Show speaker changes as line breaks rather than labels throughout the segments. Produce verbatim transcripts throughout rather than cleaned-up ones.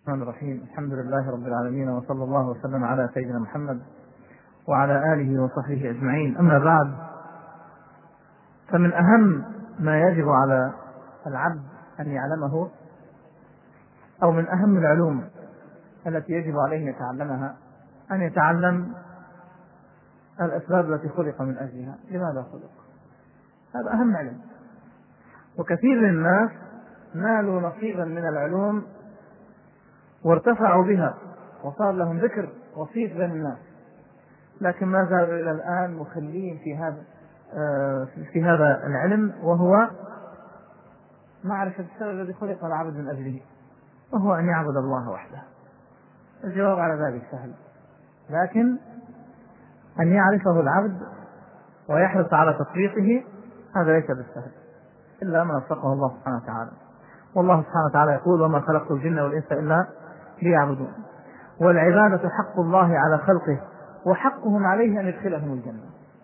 الرحمن الرحيم. الحمد لله رب العالمين، وصلى الله وسلم على سيدنا محمد وعلى آله وصحبه أجمعين. أما بعد، فمن أهم ما يجب على العبد أن يعلمه، أو من أهم العلوم التي يجب عليه أن يتعلمها، أن يتعلم الأسباب التي خلق من أجلها. لماذا خلق؟ هذا أهم علم. وكثير من الناس نالوا نصيبا من العلوم وارتفعوا بها وصار لهم ذكر وصيت بين الناس، لكن ما زالوا إلى الآن مخلين في هذا في هذا العلم، وهو معرفة السبب الذي خلق العبد من أجله، وهو أن يعبد الله وحده. الجواب على ذلك سهل، لكن أن يعرفه العبد ويحرص على تطبيقه هذا ليس بالسهل إلا من وفقه الله سبحانه وتعالى. والله سبحانه وتعالى يقول: وما خلقت الجن والإنس إلا ليعبدون. والعبادة حق الله على خلقه، وحقهم عليه أن يدخلهم الجنة.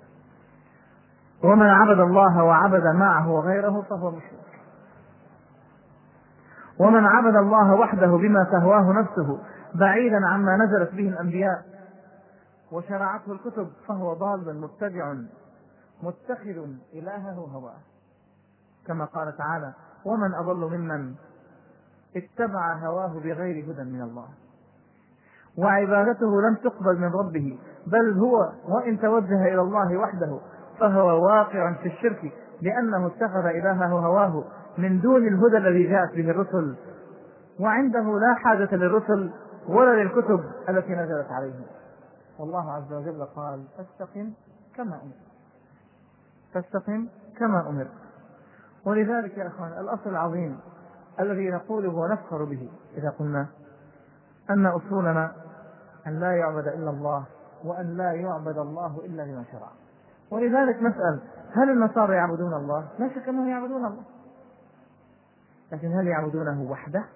ومن عبد الله وعبد معه غيره فهو مشرك. ومن عبد الله وحده بما تهواه نفسه بعيدا عما نزلت به الأنبياء وشرعته الكتب فهو ضال مبتدع متخذ إلهه هواه، كما قال تعالى: ومن أضل ممن اتبع هواه بغير هدى من الله. وعبادته لم تقبل من ربه، بل هو وإن توجه إلى الله وحده فهو واقع في الشرك، لأنه اتخذ إلهه هواه من دون الهدى الذي جاءت به الرسل، وعنده لا حاجة للرسل ولا للكتب التي نزلت عليهم. والله عز وجل قال: فاستقم كما أمر فاستقم كما أمر. ولذلك يا أخوان، الأصل العظيم الذي نقوله ونفخر به إذا قلنا أن أصولنا أن لا يعبد إلا الله، وأن لا يعبد الله إلا بما شرع. ولذلك نسأل: هل النصارى يعبدون الله؟ لا شك أنهم يعبدون الله، لكن هل يعبدونه وحده؟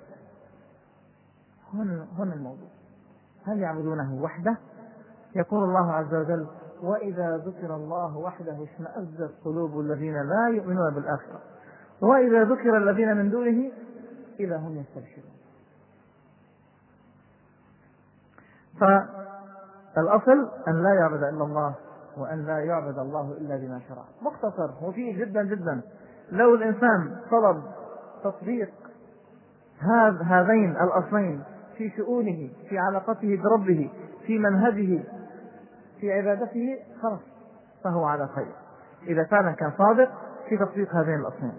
هنا الموضوع. هل يعبدونه وحده؟ يقول الله عز وجل: وإذا ذكر الله وحده اشمأزت قلوب الذين لا يؤمنون بالآخرة وإذا ذكر الذين من دونه إذا هم يستبشرون. فالأصل أن لا يعبد إلا الله، وأن لا يعبد الله إلا بما شرع. مختصر وفيه جدا جدا. لو الإنسان طلب تطبيق هذين الأصلين في شؤونه، في علاقته بربه، في منهجه، في عبادته، خلاص فهو على خير، إذا فعلا كان صادق في تطبيق هذين الأصلين.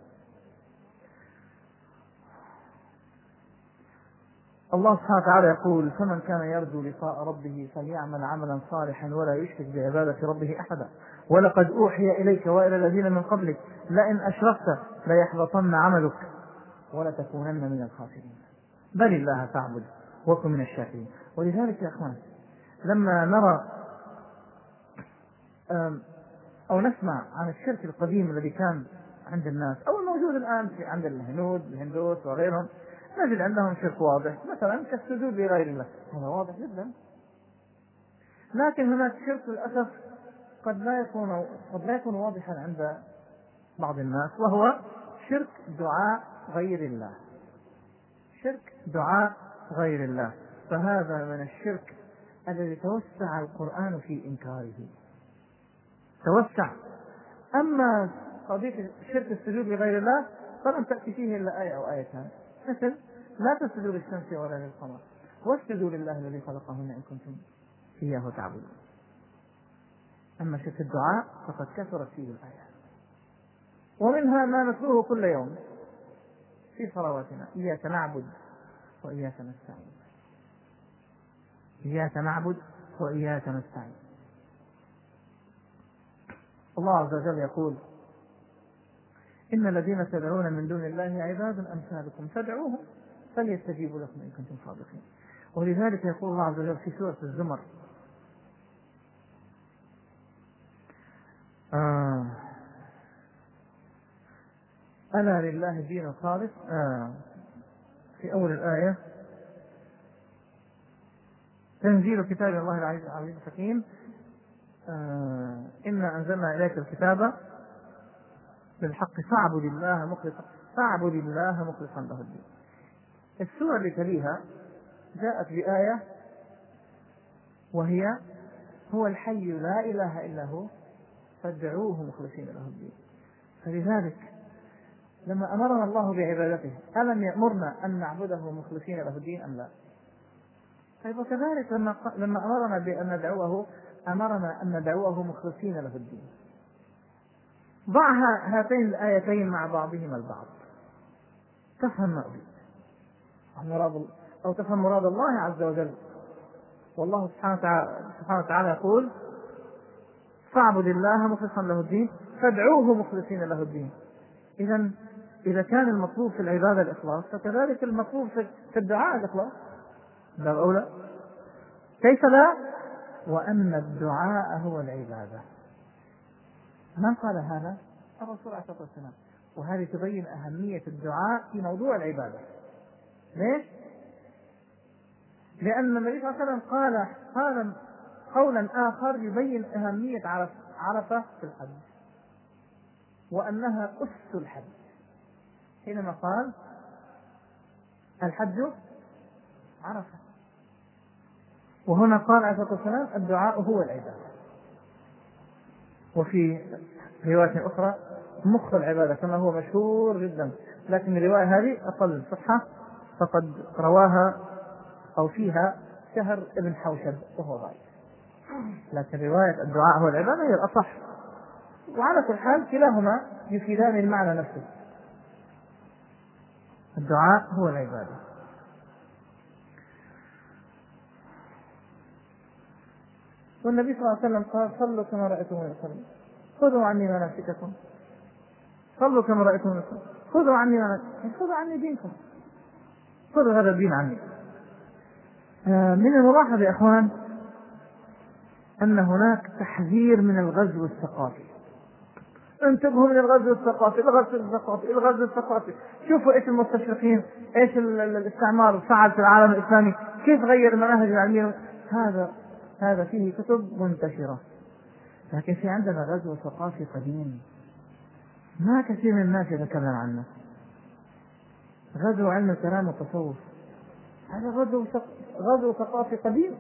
الله سبحانه وتعالى يقول: فمن كان يرجو لقاء ربه فليعمل عملا صالحا ولا يشرك بعبادة ربه أحدا ولقد أوحي إليك وإلى الذين من قبلك لئن أشركت ليحبطن عملك ولتكونن من الخاسرين بل الله فاعبد وكن من الشاكرين. ولذلك يا أخوان، لما نرى أو نسمع عن الشرك القديم الذي كان عند الناس أو الموجود الآن في عند الهنود الهندوس وغيرهم، نجد عندهم شرك واضح، مثلا كالسجود لغير الله، هذا واضح جدا. لكن هناك شرك للأسف قد لا يكون قد لا يكون واضحا عند بعض الناس، وهو شرك دعاء غير الله. شرك دعاء غير الله، فهذا من الشرك الذي توسع القرآن في إنكاره، توسع. أما قضية شرك السجود لغير الله فلم تأتي فيه إلا آية أو آيتان، مثل: لا تسجدوا للشمس ولا للقمر واسجدوا لله الذي خلقهن إن كنتم إياه تعبدون. أما شرك الدعاء فقد كثرت فيه الآيات، ومنها ما نتلوه كل يوم في صلواتنا: إياك نعبد وإياك نستعين، إياك نعبد وإياك نستعين. الله عز وجل يقول: إن الذين تدعون من دون الله عباد أمثالكم فادعوهم فليستجيبوا لكم إن كنتم صادقين. ولذلك يقول الله عز وجل في سورة الزمر: آه ألا لله الدين الخالص، آه في أول الآية: تنزيل كتاب الله العزيز الحكيم، آه إنا أنزلنا إليك الكتاب بالحق فاعبد الله مخلصا فاعبد الله مخلصا له الدين. السورة اللي تليها جاءت بآية وهي هو الحي لا إله إلا هو فادعوه مخلصين له الدين. فلذلك لما أمرنا الله بعبادته ألم يأمرنا أن نعبده مخلصين له الدين أم لا؟ طيب وكذلك لما لما أمرنا بأن ندعوه أمرنا أن ندعوه مخلصين له الدين. ضع هاتين الآيتين مع بعضهما البعض تفهم ما أريد مراد أو تفهم مراد الله عز وجل. والله سبحانه وتعالى, سبحانه وتعالى يقول فاعبد الله مخلصا له الدين فادعوه مخلصين له الدين. إذن إذا كان المطلوب في العبادة الإخلاص فكذلك المطلوب في الدعاء الإخلاص باب أولى. كيف لا؟ وأن الدعاء هو العبادة. من قال هذا؟ الرسول عليه الصلاة والسلام. وهذه تبين أهمية الدعاء في موضوع العبادة. ليش؟ لأن النبي صلى الله عليه وسلم قال قال قولا آخر يبين أهمية عرفة في الحج وأنها أس الحج حينما قال الحج عرفة. وهنا قال عليه الصلاة والسلام الدعاء هو العبادة. وفي رواية أخرى مخ العبادة كما هو مشهور جدا، لكن الرواية هذه أقل صحة فقد رواها أو فيها شهر ابن حوشب وهو ضعيف، لكن رواية الدعاء هو العبادة هي الأصح. وعلى كل حال كلاهما يفيدان المعنى نفسه. الدعاء هو العبادة. والنبي صلى الله عليه وسلم قال صلوا كما رأيتموني أصلي خذوا عني مناسككم. صلوا كما رأيتموني أصلي خذوا عني مناسككم، خذوا عني دينكم، خذوا هذا الدين عني. آه من الملاحظ يا أخوان أن هناك تحذير من الغزو الثقافي. انتبهوا من الغزو الثقافي الغزو الثقافي الغزو الثقافي. شوفوا ايش المستشرقين ايش الاستعمار فعل في العالم الإسلامي، كيف غير المناهج العلمية. هذا هذا فيه كتب منتشرة، لكن في عندنا غزو ثقافي قديم ما كثير من الناس يتكلم عنه. غزو علم الكلام والتصوف، هذا غزو غزو ثقافي قديم.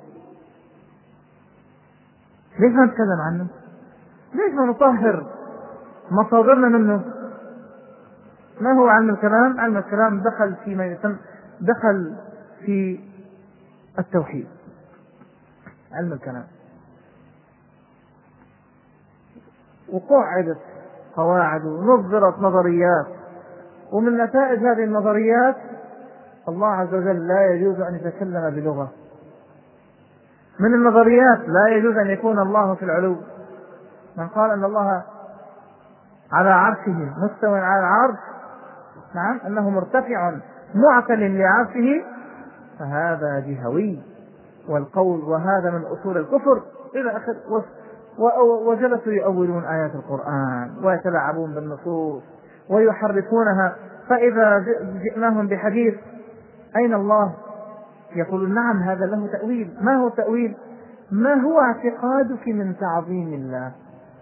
ليش ما نتكلم عنه؟ ليش ما نطهر مصادرنا منه؟ ما هو علم الكلام؟ علم الكلام دخل في ما يسمى دخل في التوحيد. علم الكلام وقعدت قواعد ونظرت نظريات، ومن نتائج هذه النظريات الله عز وجل لا يجوز أن يتكلم بلغة. من النظريات لا يجوز أن يكون الله في العلو. من قال أن الله على عرشه مستوى على العرش، نعم أنه مرتفع معتل لعرشه، فهذا جهوي والقول وهذا من أصول الكفر إلى آخر. وجلسوا يؤولون آيات القرآن ويتلاعبون بالنصوص ويحرفونها. فإذا جئناهم بحديث أين الله يقولون نعم هذا له تأويل. ما هو تأويل؟ ما هو اعتقادك من تعظيم الله؟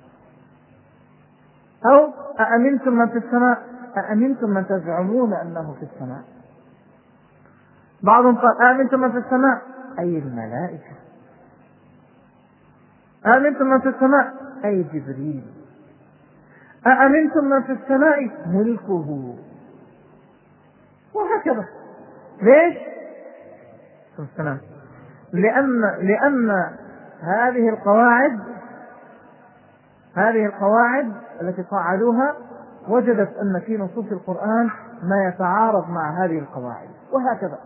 أو أأمنتم من في السماء أأمنتم من تزعمون أنه في السماء. بعضهم قال أأمنتم من في السماء أي الملائكة، أأمنتم من في السماء أي جبريل، أأمنتم من في السماء ملكه، وهكذا. ليش؟ السلام. لأن لأن هذه القواعد هذه القواعد التي قاعدوها وجدت أن في نصوص القرآن ما يتعارض مع هذه القواعد، وهكذا.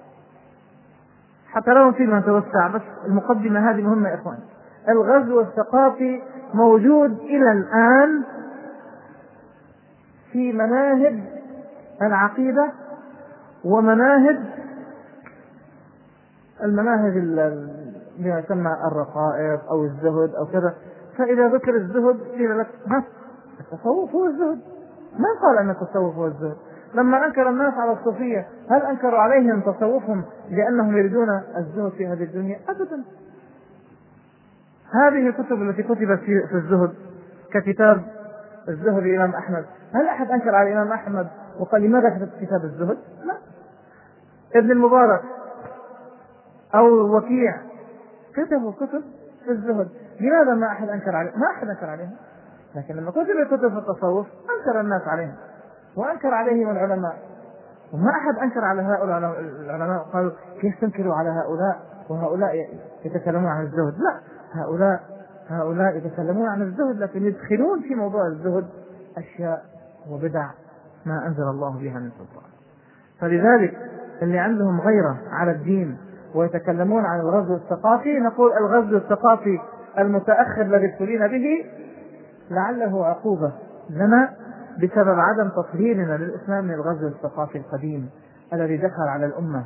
حتى لو نصير نتوسع، بس المقدمة هذه مهمة يا إخوان. الغزو الثقافي موجود إلى الآن في مناهج العقيدة ومناهج المناهج اللي يسمى الرقائق أو الزهد أو كذا. فإذا ذكر الزهد قيل لك ها التصوف هو الزهد. من قال أن التصوف هو الزهد؟ لما أنكر الناس على الصوفية هل أنكروا عليهم تصوفهم لأنهم يريدون الزهد في هذه الدنيا؟ أبدا. هذه الكتب التي كتبت في الزهد ككتاب الزهد للإمام أحمد، هل أحد أنكر على الإمام أحمد وقال لماذا كتبت كتاب الزهد؟ لا. ابن المبارك أو وكيع كتبوا كتب في الزهد، لماذا ما أحد أنكر عليها؟ ما أحد أنكر عليها، لكن لما كتب كتب في التصوف أنكر الناس عليها وأنكر عليهم العلماء، وما أحد أنكر على هؤلاء العلماء قالوا كيف تنكروا على هؤلاء وهؤلاء يتكلمون عن الزهد؟ لا، هؤلاء هؤلاء يتكلمون عن الزهد لكن يدخلون في موضوع الزهد أشياء وبدع ما أنزل الله بها من سلطان. فلذلك اللي عندهم غيرة على الدين ويتكلمون عن الغزو الثقافي نقول الغزو الثقافي المتأخر الذي ابتلينا به لعله عقوبة لنا بسبب عدم تطهيرنا للإسلام من الغزو الثقافي القديم الذي دخل على الأمة.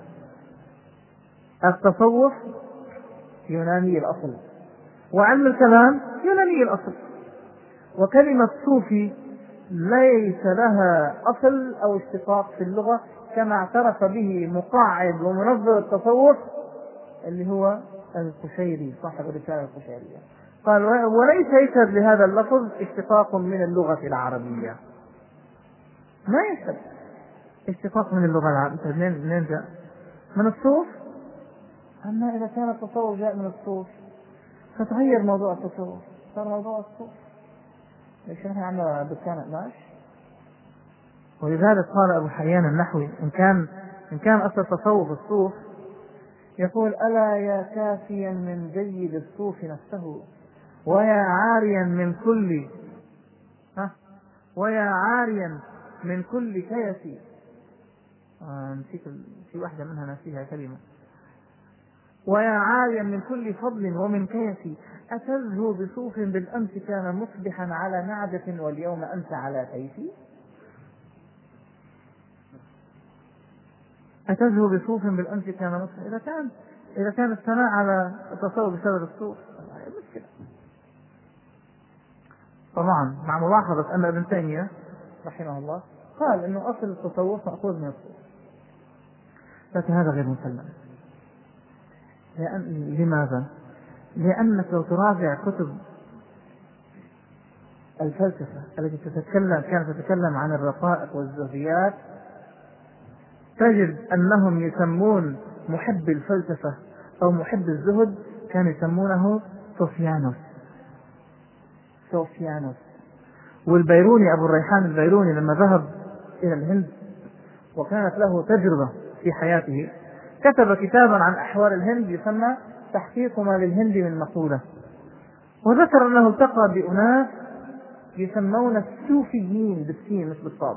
التصوف يوناني الأصل، وعلم الكلام يوناني الأصل، وكلمة صوفي ليس لها أصل أو اشتقاق في اللغة كما اعترف به مقاعد ومنظر التصوف اللي هو القشيري صاحب الرسالة القشيرية، قال وليس يشهد لهذا اللفظ اشتقاق من اللغة العربية، ما يشهد اشتقاق من اللغة العربية. منين جاء؟ من الصوف. أما إذا كان التصوف جاء من الصوف فتغير موضوع التصوف، صار موضوع الصوف ليش نحن عندنا دكان قماش. ولذلك قال أبو حيان النحوي إن كان إن كان أصل التصوف الصوف يقول ألا يا كافيا من جيد الصوف نفسه ويا عاريا من كل ها ويا عاريا من كل كيس. آه نسيت في واحدة منها نسيها كلمة. ويا عاريا من كل فضل ومن كيس أتزهو بصوف بالأمس كان مصبحا على نعجة واليوم أنت على كيس. أتزهو بصوف بالأمس كان مصبحا. إذا كان إذا كان الثناء على التصوف بسبب الصوف مشكلة. طبعا مع ملاحظة أن ابن تيمية رحمه الله قال إنه أصل التصوف مأخوذ من الصوف، لكن هذا غير مسلم. لأن لماذا؟ لأنك لو تراجع كتب الفلسفة التي تتكلم كانت تتكلم عن الرقائق والزهديات تجد أنهم يسمون محب الفلسفة أو محب الزهد كانوا يسمونه صوفيانوس صوفيانوس والبيروني أبو الريحان البيروني لما ذهب إلى الهند وكانت له تجربة في حياته كتب كتابا عن أحوال الهند يسمى تحقيق ما للهند من مقولة، وذكر أنه التقى بأناس يسمون السوفيين بالسين مش بالصاد.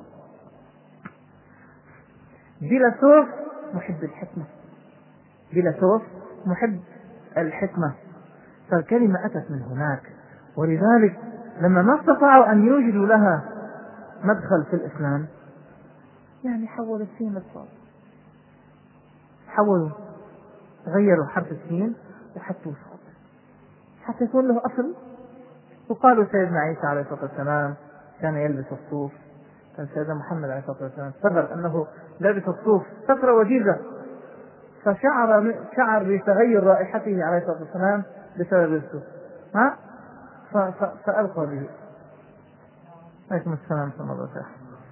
فيلسوف محب الحكمة، فيلسوف محب الحكمة، فالكلمة أتت من هناك. ولذلك لما ما استطاعوا أن يوجدوا لها مدخل في الإسلام يعني حولوا السين للصاد، حولوا غيروا حرف السين وحطوا صاد حتى يكون له أصل. وقالوا سيدنا عيسى عليه الصلاة والسلام كان يلبس الصوف، كان سيدنا محمد عليه الصلاة والسلام ثبت أنه لبس الصوف فترة وجيزة فشعر شعر بتغير رائحته عليه الصلاة والسلام بسبب الصوف ها فألقى به. عليكم السلام ورحمة الله وبركاته.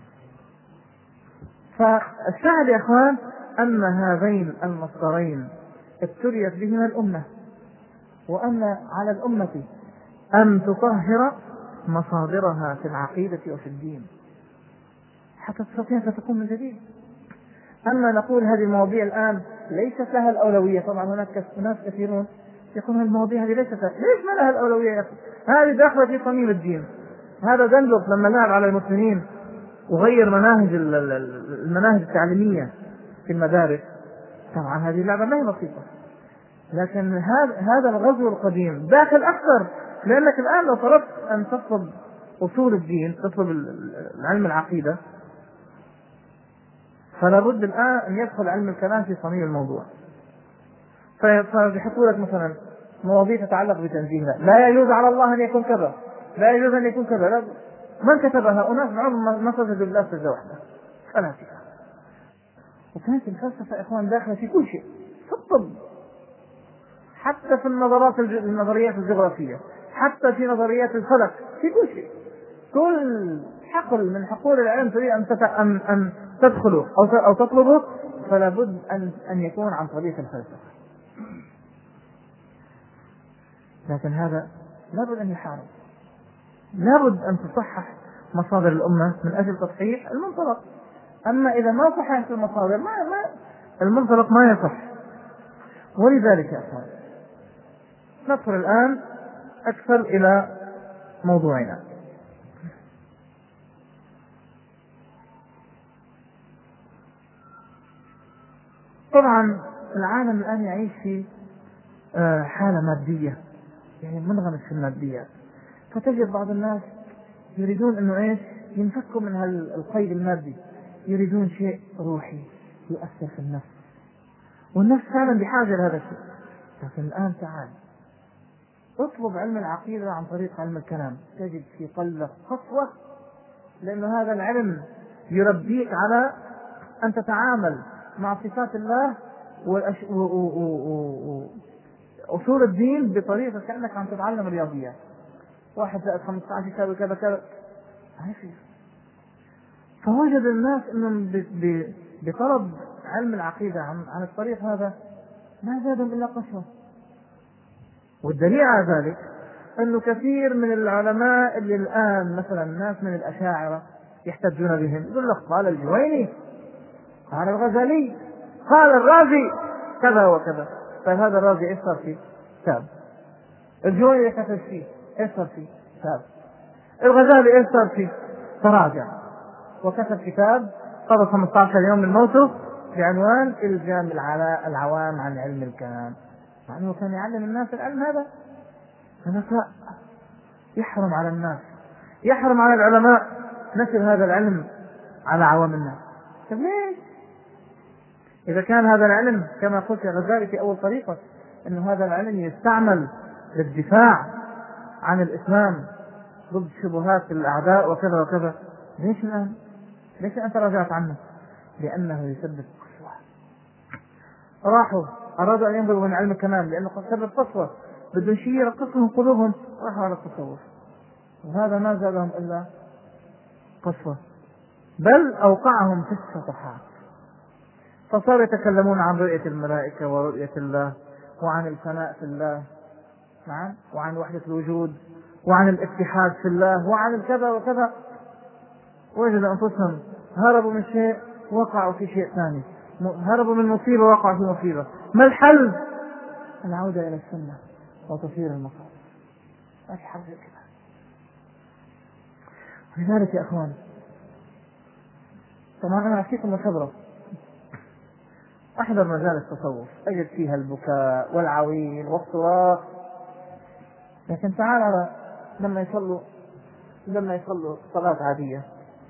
فالشاهد يا أخوان أن هذين المصدرين ابتليت بهما الأمة، وأن على الأمة أن تطهر مصادرها في العقيدة وفي الدين حتى تستطيع أن تكون من جديد. أما نقول هذه المواضيع الآن ليست لها الأولوية، طبعا هناك ناس كثيرون يقولون المواضيع هذه ليست لها. ليش ما لها الأولوية يا أخي؟ هذه داخلة في صميم الدين. هذا دندق لما لعب على المسلمين وغير مناهج المناهج التعليمية في المدارس، طبعا هذه اللعبة ما هي بسيطة، لكن هذا هذا الغزو القديم داخل أكثر. لأنك الآن لو طلبت أن تطلب أصول الدين، تطلب العلم العقيدة، فلا بد الآن أن يدخل علم الكلام في صميم الموضوع. فيحطوا لك مثلا مواضيع تتعلق بتنزيه الله، لا يجوز على الله أن يكون كذا، لا يجوز أن يكون كذا. لا. من كتبها؟ أناس بعضهم ما سجدوا لله سجدة واحدة فلاسفة. وكانت الفلسفة يا إخوان داخلة في كل شيء، في الطب، حتى في النظرات النظريات الجغرافية، حتى في نظريات الفلك، في كل شيء. كل حقل من حقول العلم تريد أن أن أن تدخله أو أو تطلبه فلا بد أن أن يكون عن طريق الفلسفة. لكن هذا لابد أن يحارب، لابد أن تصحح مصادر الأمة من أجل تصحيح المنطلق. أما إذا ما صححت المصادر ما ما المنطلق ما يصح. ولذلك يا أخوان ندخل الآن أكثر إلى موضوعنا. طبعا العالم الآن يعيش في حالة مادية، يعني منغمس في الماديات، فتجد بعض الناس يريدون انه ايش ينفكوا من القيد المادي، يريدون شيء روحي يؤثر في النفس، والنفس فعلا بحاجة لهذا الشيء. لكن الآن تعال اطلب علم العقيدة عن طريق علم الكلام، تجد في قلبك قسوة، لأن هذا العلم يربيك على أن تتعامل مع صفات الله وأصول الدين بطريقة كأنك عم تتعلم الرياضيات. واحد زائد خمسة عشر يساوي كذا كذا. فوجد الناس أنهم بطلب علم العقيدة عن, عن الطريق هذا ما زادهم إلا قسوة. والدليل على ذلك أنه كثير من العلماء اللي الآن مثلا الناس من الأشاعرة يحتجون بهم، يقول لك قال الجويني، قال الغزالي، قال الرازي كذا وكذا. فهذا الرازي ايش صار فيه؟ تاب. الجويني كتب فيه ايش صار فيه؟ تاب. الغزالي ايش صار فيه؟ تراجع وكتب كتاب قبل خمسة عشر يوم من موته بعنوان إلزام العوام عن علم الكلام. مع أنه كان يعلم الناس العلم هذا. هذا لا، يحرم على الناس، يحرم على العلماء نشر هذا العلم على عوام الناس. طيب ليش؟ إذا كان هذا العلم كما قلت يا غزالي في أول طريقة أنه هذا العلم يستعمل للدفاع عن الإسلام ضد شبهات الأعداء وكذا وكذا، ليش الآن؟ ليش أنت رجعت عنه؟ لأنه يسبب قسوة. راحوا أرادوا أن ينظروا من علم الكلام لأنه قد سبب قسوة، بدون شيء يرقصهم قلوبهم، راحوا على التصوف، وهذا ما زادهم إلا قسوة، بل أوقعهم في الشطحات. فصاروا يتكلمون عن رؤية الملائكة ورؤية الله، وعن الفناء في الله، نعم، وعن وحدة الوجود، وعن الاتحاد في الله، وعن الكذا وكذا. وجدوا أنفسهم هربوا من شيء وقعوا في شيء ثاني، هربوا من مصيبة وقعوا في مصيبة. ما الحل؟ العودة إلى السنة وتطهير المصائب. ما في حل كذا. لذلك يا أخوان، طبعا أنا أحكيكم الخبرة. أحضر مجال التصوف أجد فيها البكاء والعويل والصراخ، لكن تعال على لما يصلوا لما يصلوا صلاة عادية،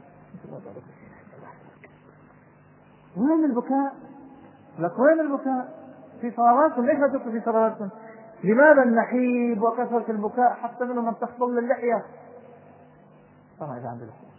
وين البكاء؟ لك وين البكاء في صلواتكم؟ ليش ما تبكوا في صلواتكم؟ لماذا النحيب وكثرة البكاء حتى منهم من تخضل اللحية؟ طبعا إذا عنده لحية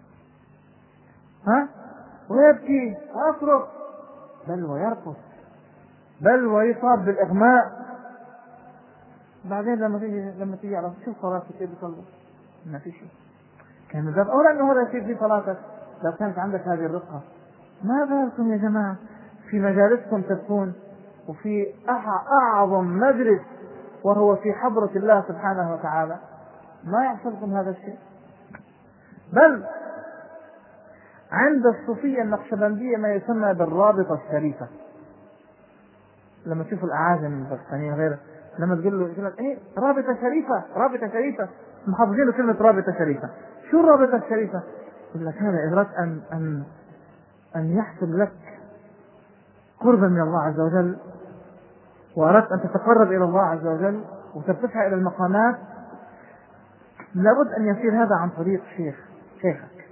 ها ويبكي ويصرخ، بل ويرقص، بل ويصاب بالإغماء. بعدين لما تيجي لما تيجي على شوف صلاتك كيف بتصلي، ما في شيء. كان من باب أولى أنه هذا يصير في صلاتك لو كانت عندك هذه الرقة. ما بالكم يا جماعة في مجالسكم تكون، وفي أعظم مجلس وهو في حضرة الله سبحانه وتعالى ما يحصلكم هذا الشيء. بل عند الصوفية النقشبندية ما يسمى بالرابطة الشريفة. لما تشوف الأعاجم الباكستانيين غيره، لما تقول له يقول لك ايه رابطة شريفة، رابطة شريفة، محافظين كلمة رابطة شريفة. شو الرابطة الشريفة؟ يقول لك هذا إذا أردت أن أن أن يحصل لك قربا من الله عز وجل، وأردت أن تتقرب إلى الله عز وجل وترتفع إلى المقامات، لابد أن يصير هذا عن طريق شيخ شيخك،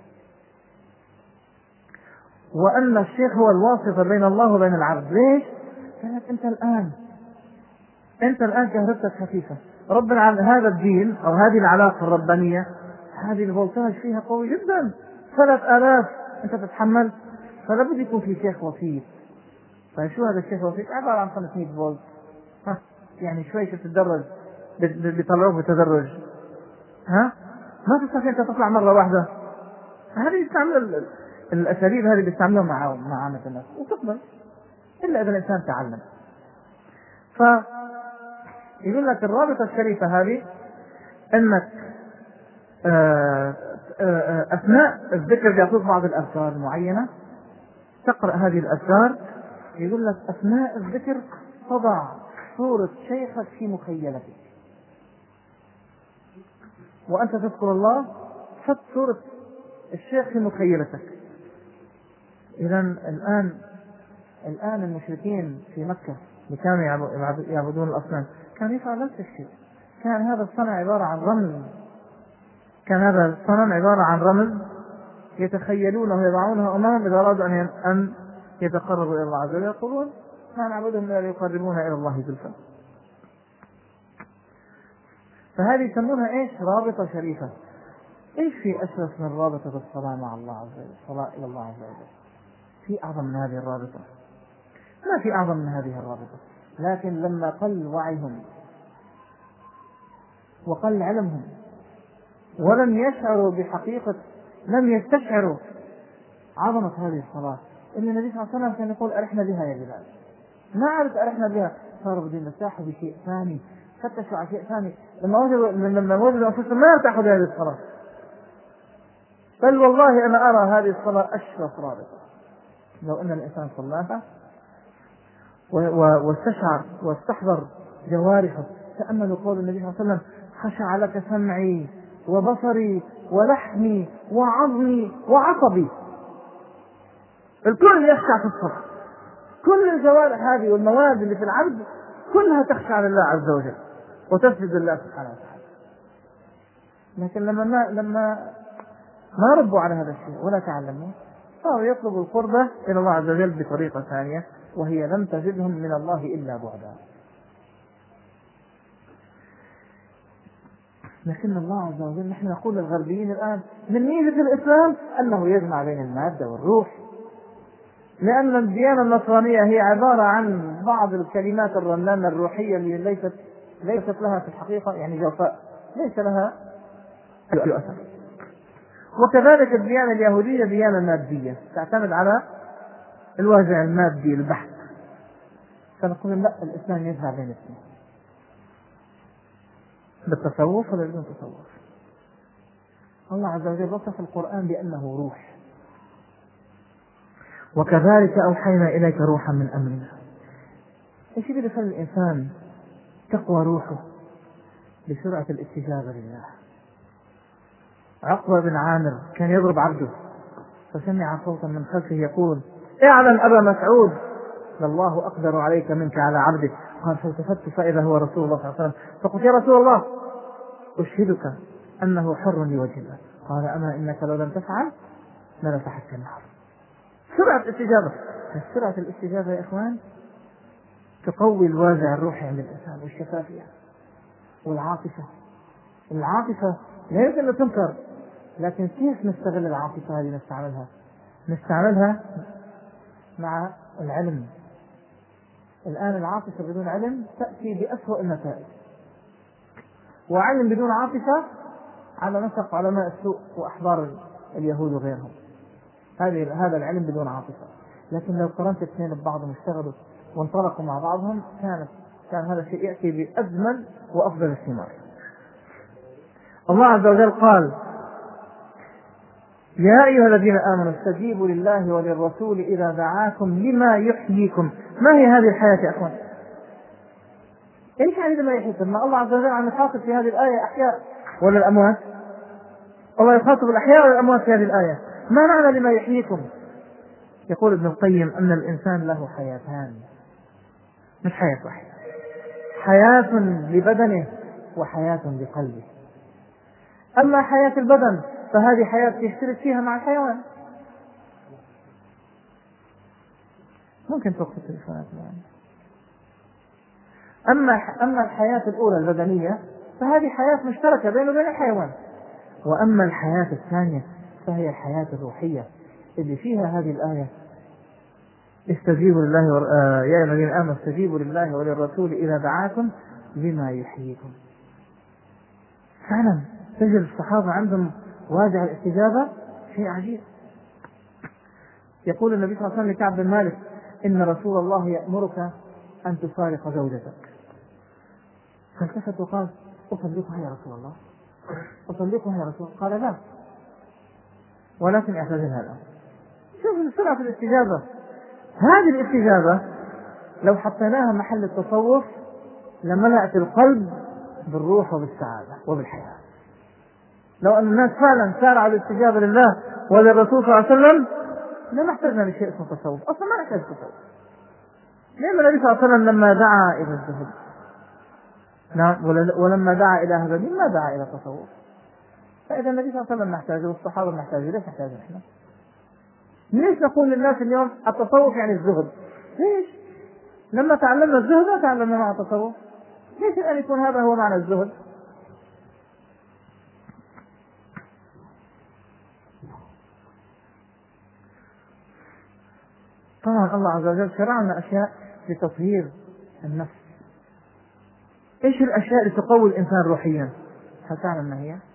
وأن الشيخ هو الواسطة بين الله وبين العبد. ليش؟ لأنك أنت الآن أنت الآن كهربتك خفيفة، رب العالمين هذا الدين أو هذه العلاقة الربانية، هذه الفولتاج فيها قوي جدا، ثلاث آلاف أنت تتحمل، فلا بد يكون في شيخ وسيط. فشو هذا الشيخ الوسيط؟ عبارة عن خمسمائة فولت، ها يعني شوي تتدرج، بيطلعوه بتدرج، ها ما تستطيع أنت تطلع مرة واحدة. هذه يستعمل الأساليب هذه بيستعملوها مع مع عامة الناس وتقبل. إلا إذا الإنسان تعلم. فيقول لك الرابطة الشريفة هذه أنك أثناء الذكر بيعطوك بعض الأذكار المعينة، تقرأ هذه الأذكار. يقول لك أثناء الذكر تضع صورة شيخك في مخيلتك، وأنت تذكر الله حط صورة الشيخ في مخيلتك. إذا الآن الآن المشركين في مكة اللي كانوا يعبدون الأصنام كانوا يفعلوا نفس الشيء. كان هذا الصنم عبارة عن رمز، كان هذا الصنم عبارة عن رمز يتخيلونه ويضعونه أمامهم إذا أرادوا أن يتقربوا إلى الله عز وجل، يقولون ما نعبدهم إلا ليقربونا إلى الله زلفى. فهذه يسمونها إيش؟ رابطة شريفة. إيش في أشرف من رابطة الصلاة مع الله عز وجل، الصلاة إلى الله عز وجل؟ في أعظم من هذه الرابطة؟ ما في أعظم من هذه الرابطة. لكن لما قل وعيهم وقل علمهم ولم يشعروا بحقيقة، لم يستشعروا عظمة هذه الصلاة، إن النبي صلى الله عليه وسلم كان يقول أرحنا بها يا بلال، ما عرفت أرحنا بها، صاروا بدين يرتاحوا بشيء ثاني، فتشوا على شيء ثاني. لما وجدوا لما وجدوا أنفسهم ما يرتاحوا بهذه الصلاة، بل والله أنا أرى هذه الصلاة أشرف رابطة. لو أن الإنسان صلاها واستشعر واستحضر جوارحه، تأملوا قول النبي صلى الله عليه وسلم: خشع لك سمعي وبصري ولحمي وعظمي وعصبي. الكل يخشع في الصف، كل الجوارح هذه والمواد اللي في العبد كلها تخشع لله عز وجل وتسجد لله سبحانه وتعالى. لكن لما ما لما ما ربوا على هذا الشيء ولا تعلموا، صاروا يطلبوا القربة إلى الله عز وجل بطريقة ثانية، وهي لم تزدهم من الله إلا بعدا. لكن الله عز وجل، نحن نقول للغربيين الآن من ميزة الإسلام أنه يجمع بين المادة والروح، لأن الديانة النصرانية هي عبارة عن بعض الكلمات الرنانة الروحية اللي ليست ليست لها في الحقيقة يعني جوفاء، ليس لها أي أثر. وكذلك الديانة اليهودية ديانة مادية تعتمد على الوازع المادي البحت. فنقول لا، الإسلام يجمع بين الاثنين بالتصوف ولا بدون تصوف. الله عز وجل وصف القرآن بأنه روح، وكذلك أوحينا إليك روحا من أمرنا. ايش اللي يخلي الإنسان تقوى روحه؟ بسرعة الاستجابة لله. عقبة بن عامر كان يضرب عبده، فسمع صوتا من خلفه يقول: اعلم أبا مسعود لله أقدر عليك منك على عبدك. قال: فالتفت فإذا هو رسول الله صلى الله عليه وسلم، فقلت: يا رسول الله أشهدك أنه حر لوجه الله. قال: أما إنك لو لم تفعل لنفحتك النار. سرعة الاستجابة. سرعة الاستجابة يا إخوان تقوي الوازع الروحي عند الإنسان والشفافية والعاطفة. العاطفة لا يمكن أن تنكر، لكن كيف نستغل العاطفة هذه؟ نستعملها نستعملها مع العلم. الآن العاطفة بدون علم تأتي بأسوأ النتائج، وعلم بدون عاطفة على نسق علماء السوء وأحبار اليهود وغيرهم. هذه هذا العلم بدون عاطفة. لكن لو قرنت اثنين ببعضهم اشتغلوا وانطلقوا مع بعضهم كانت كان هذا الشيء يأتي بأجمل وأفضل الثمار. الله عز وجل قال: يا أيها الذين آمنوا استجيبوا لله وللرسول إذا دعاكم لما يحييكم. ما هي هذه الحياة يا أخوان؟ إيش يعني لما يحييكم؟ ما الله عز وجل عم يخاطب في هذه الآية أحياء ولا الأموات؟ الله يخاطب الأحياء ولا الأموات في هذه الآية؟ ما معنى لما يحييكم؟ يقول ابن القيم أن الإنسان له حياتان، مش حياة واحدة، حياة لبدنه وحياة لقلبه. أما حياة البدن فهذه حياة يشترك فيها مع الحيوان. ممكن توقف التليفونات يعني. أما أما الحياة الأولى البدنية فهذه حياة مشتركة بينه وبين الحيوان. وأما الحياة الثانية فهي الحياة الروحية اللي فيها هذه الآية: استجيبوا لله ور... آه يا أيها الذين آمنوا استجيبوا لله وللرسول إذا دعاكم لما يحييكم. فعلا تجد الصحابة عندهم واجع الاستجابة شيء عجيب. يقول النبي صلى الله عليه وسلم لكعب بن مالك: إن رسول الله يأمرك أن تفارق زوجتك. فالتفت وقال أطلقها يا رسول الله، أطلقها يا رسول الله. قال لا، ولكن اعتزلها الآن. شوف سرعة الاستجابة. هذه الاستجابة لو حطيناها محل التصوف لملأت القلب بالروح وبالسعادة وبالحياة. لو أن الناس فعلا سارعوا الاستجابة لله وللرسول صلى الله عليه وسلم لما احتاجنا لشيء اسمه تصوف، أصلا ما نحتاج تصوف. لأن النبي صلى الله عليه وسلم لما دعا إلى الزهد ولما دعا إلى هذا الدين ما دعا إلى التصوف. فإذا النبي صلى الله عليه وسلم نحتاجه والصحابة نحتاجه، ليش نحتاجه احنا؟ ليش نقول للناس اليوم التصوف يعني الزهد؟ ليش؟ لما تعلمنا الزهد ما تعلمنا مع التصوف. ليش الآن يكون هذا هو معنى الزهد؟ طبعا الله عز وجل شرع لنا أشياء لتطهير النفس. إيش الأشياء اللي تقوي الإنسان روحيا؟ هل تعلم ما هي؟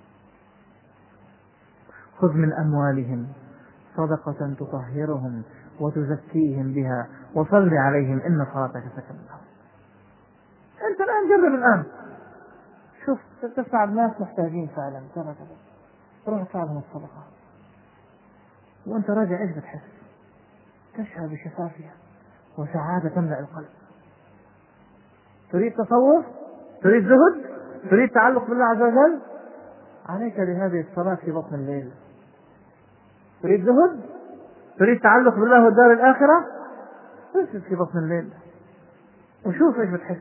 خذ من أموالهم صدقة تطهرهم وتزكيهم بها وصل عليهم إن صلاتك سكن لهم. أنت الآن جرب الآن، شوف تسمع الناس محتاجين فعلا كذا كذا، روح ادفع لهم الصدقة وأنت راجع إيش بتحس؟ تشعر بشفافية وسعادة تملأ القلب. تريد تصوف؟ تريد زهد؟ تريد تعلق بالله عز وجل؟ عليك بهذه الصلاة في بطن الليل. تريد زهد؟ تريد تعلق بالله والدار الآخرة؟ اسجد في بطن الليل وشوف ايش بتحس.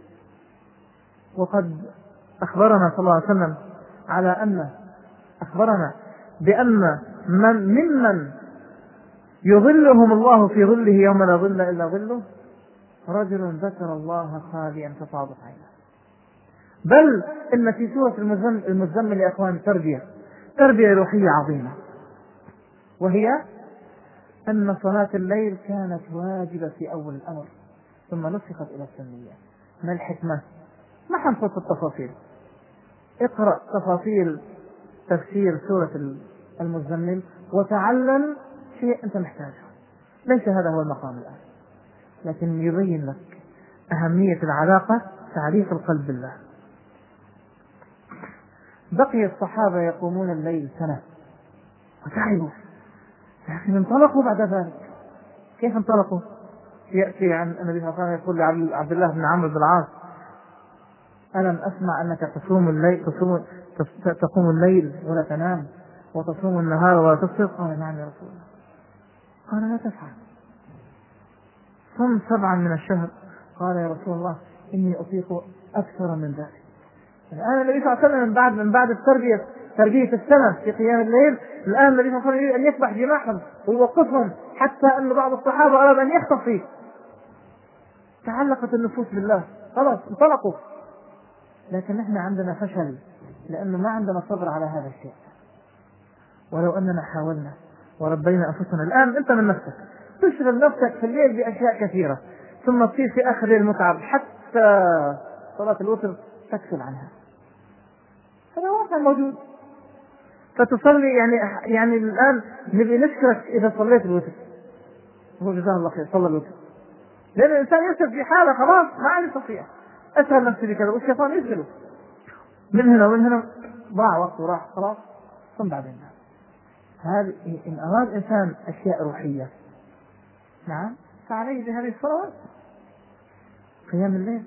وقد أخبرنا صلى الله عليه وسلم على أن أخبرنا بأن من ممن يظلهم الله في ظله يوم لا ظل إلا ظله رجل ذكر الله خاليا ففاضت عينه. بل إن في سورة المزمل, المزمل يا أخوان تربية تربية روحية عظيمة، وهي أن صلاة الليل كانت واجبة في أول الأمر ثم نسخت إلى السنية. ما الحكمة؟ ما حنخص التفاصيل، اقرأ تفاصيل تفسير سورة المزمل وتعلم شيء أنت محتاجه. ليس هذا هو المقام الآن، لكن يبين لك أهمية العلاقة، تعريف القلب بالله. بقي الصحابة يقومون الليل سنة وتعبوا، لكن انطلقوا بعد ذلك. كيف انطلقوا؟ يأتي عن النبي صلى الله عليه وسلم يقول لعبد الله بن عمرو بن العاص: ألم أسمع أنك تصوم الليل تصوم تقوم الليل ولا تنام وتصوم النهار ولا تفطر؟ قال: نعم يا رسول الله. قال: لا تفعل، صم سبعا من الشهر. قال: يا رسول الله إني أطيق أكثر من ذلك. الآن النبي صلى الله عليه وسلم من بعد من بعد التربية تربية السنة في قيام الليل، الآن النبي صلى الله عليه وسلم يريد أن يكبح جماحهم ويوقفهم، حتى أن بعض الصحابة أراد أن يخطف فيه. تعلقت النفوس بالله، خلاص انطلقوا. لكن نحن عندنا فشل لأنه ما عندنا صبر على هذا الشيء. ولو أننا حاولنا وربينا أنفسنا. الآن أنت من نفسك تشغل نفسك في الليل بأشياء كثيرة، ثم تصير في آخر الليل متعب، حتى صلاة الوتر تكسل عنها. هذا واقع موجود. فتصلي يعني يعني الآن نبي نشكرك إذا صليت الوتر، هو جزاه الله خير صلى الوتر، لأن الإنسان يسر في حالة خلاص ما عاد يستطيع. أسهل نفسي بكذا والشيطان يسهله من هنا ومن هنا، ضاع وقته وراح خلاص. ثم بعدين هذا إن أراد إنسان أشياء روحية نعم فعليه بهذه الصلوات. قيام الليل.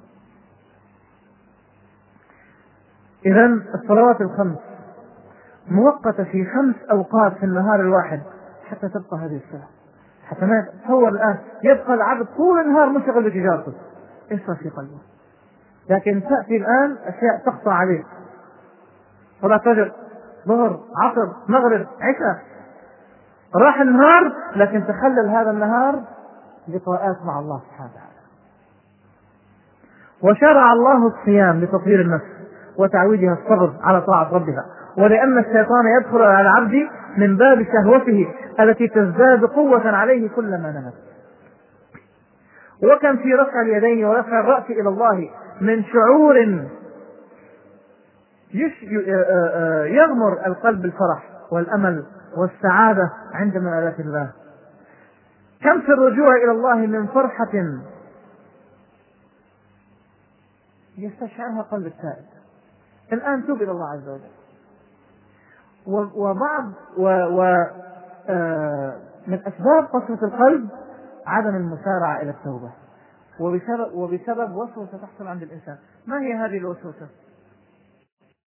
إذن الصلوات الخمس موقتة في خمس أوقات في النهار الواحد حتى تبقى هذه الصلاة. حتى ما تصور الآن يبقى العبد طول النهار مشغل بتجارته، إيش صار في قلبه؟ لكن تأتي الآن أشياء تقطع عليه، صلاة فجر، ظهر، عصر، مغرب، عشاء، راح النهار، لكن تخلل هذا النهار لقاءات مع الله سبحانه وتعالى. وشرع الله الصيام لتطهير النفس وتعويدها الصبر على طاعة ربها، ولأن الشيطان يدخل على العبد من باب شهوته التي تزداد قوة عليه كلما نمت. وكم في رفع اليدين ورفع الرأس إلى الله من شعور يغمر القلب بالفرح والأمل والسعادة عند منالات الله. كم في الرجوع إلى الله من فرحة يستشعرها قلب التائب. الآن توب إلى الله عز وجل. وبعض و و آه من أسباب قسوة القلب عدم المسارعة إلى التوبة، وبسبب, وبسبب وسوسة تحصل عند الإنسان. ما هي هذه الوسوسة؟